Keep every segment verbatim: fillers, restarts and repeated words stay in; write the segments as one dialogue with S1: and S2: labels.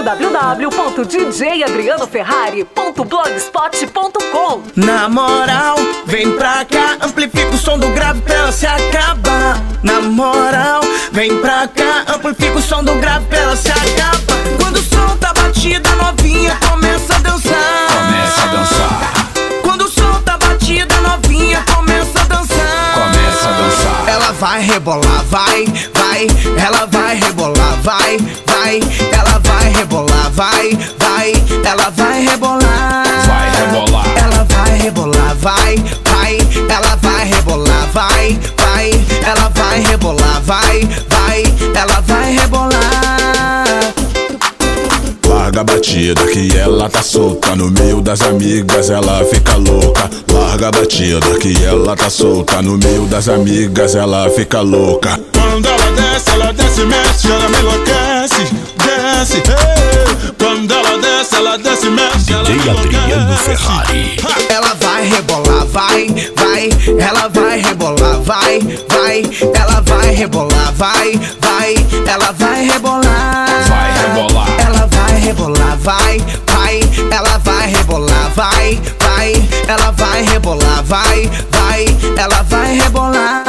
S1: w w ponto d j adriano ferrari ponto blogspot ponto com.
S2: Na moral, vem pra cá, amplifica o som do grave pra ela se acabar. Na moral, vem pra cá, amplifica o som do grave pra ela se acabar. Quando o som tá batido, a novinha começa a dançar.
S3: Começa a dançar.
S2: Quando o som tá batido, a novinha começa a dançar.
S3: Começa a dançar.
S2: Ela vai rebolar, vai, vai. Ela vai rebolar, vai, vai. Ela vai rebolar, vai, vai. Ela vai rebolar.
S3: Vai rebolar.
S2: Ela vai rebolar, vai, vai. Ela vai rebolar, vai, vai. Ela vai rebolar, vai, vai. Ela vai rebolar.
S3: Larga a batida que ela tá solta. No meio das amigas ela fica louca. Larga a batida que ela tá solta. No meio das amigas ela fica louca.
S4: Quando ela desce, ela desce, mexe, ela me enlouquece. Desce, hey. Quando ela desce, ela desce, mexe, ela me
S3: D J
S4: enlouquece.
S3: Adriano Ferrari.
S2: Ela vai rebolar, vai, vai. Ela vai rebolar, vai, vai. Ela vai rebolar, vai, vai. Ela vai rebolar.
S3: Vai rebolar.
S2: Ela vai rebolar, vai, vai. Ela vai rebolar, vai, vai. Ela vai rebolar, vai, vai. Ela vai rebolar.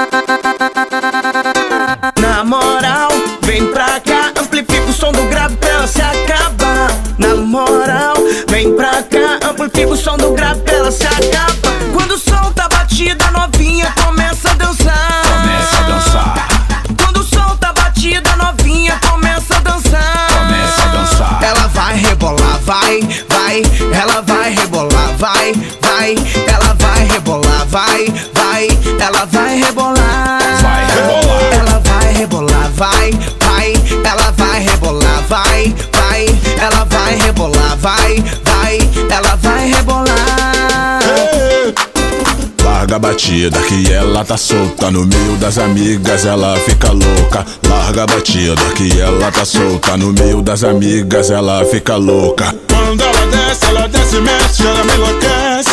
S2: Na moral, vem pra cá, amplifica o som do grave pra ela se acabar. Na moral, vem pra cá, amplifica o som do grave pra ela se acabar. Quando o som tá batido, a novinha começa a dançar.
S3: Começa a dançar.
S2: Quando o som tá batido, a novinha começa a dançar.
S3: Começa a dançar.
S2: Ela vai rebolar, vai, vai. Ela vai rebolar, vai, vai. Ela vai rebolar, vai, vai. Ela vai rebolar.
S3: Vai rebolar.
S2: Ela vai rebolar, vai, vai. Ela vai rebolar, vai, vai. Ela vai rebolar, vai, vai. Ela vai rebolar.
S4: Hey.
S3: Larga a batida que ela tá solta. No meio das amigas ela fica louca. Larga a batida que ela tá solta. No meio das amigas ela fica louca.
S4: Quando ela desce, ela desce, mexe, ela me enlouquece.